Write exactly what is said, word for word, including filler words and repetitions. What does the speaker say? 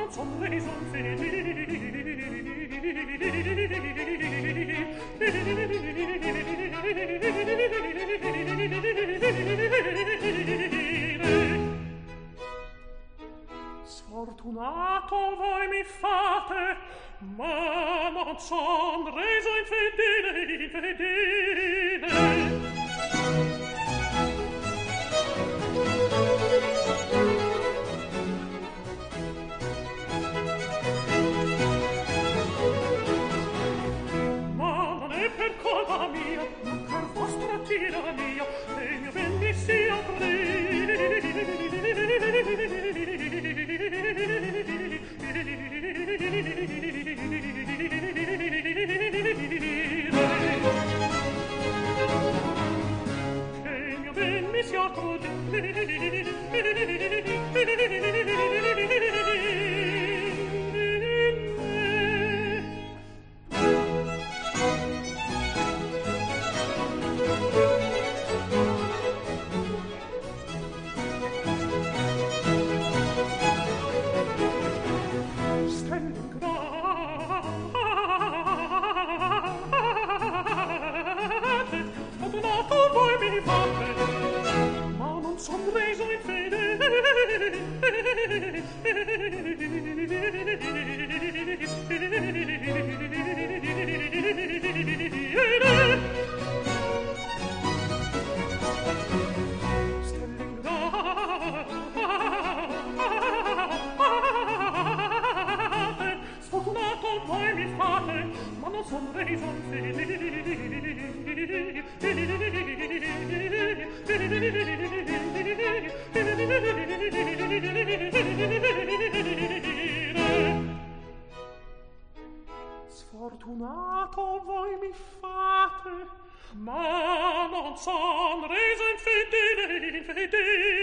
non son reso sfortunato voi mi fate, ma non son reso infedele, infedele. Per colpa mia, ma per vostra tirania, e mio ben mi sia che mio ben mi sia sfortunato voi mi fate, ma non son reso infedele, infedele.